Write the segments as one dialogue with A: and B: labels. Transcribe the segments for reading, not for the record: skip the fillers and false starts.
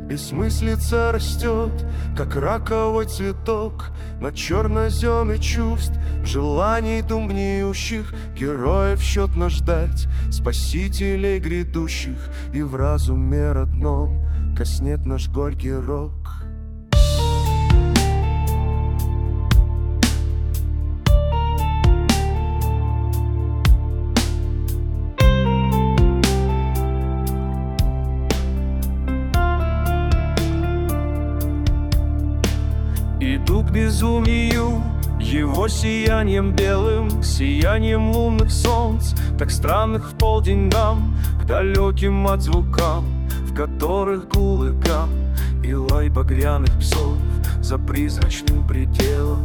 A: Бессмыслица растет, как раковый цветок на черноземе чувств, желаний дум гниющих. Героев счетно ждать, спасителей грядущих, и в разуме родном коснет наш горький рок.
B: Иду к безумию, его сиянием белым, сиянием лунных солнц, так странных в полдень нам, к далеким от звукам, в которых гул и гам, и лай багряных псов за призрачным пределом.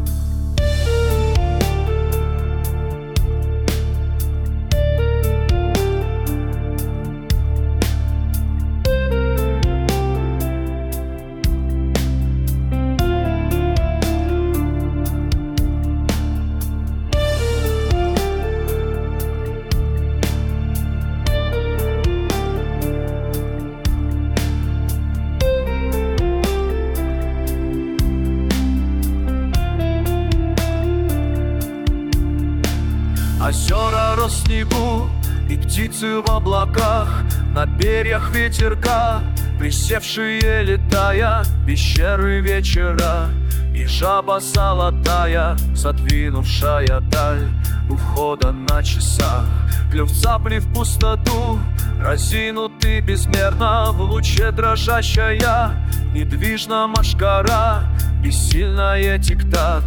B: Озера рос в снегу, и птицы в облаках, на перьях ветерка, присевшие летая, пещеры вечера, и жаба золотая, задвинувшая даль у входа на часах. Клюв цапли в пустоту, разинутый безмерно, в луче дрожащая, недвижна машкара, бессильная тик-так,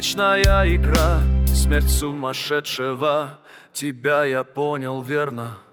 B: беспечная игра. Смерть сумасшедшего, тебя я понял верно.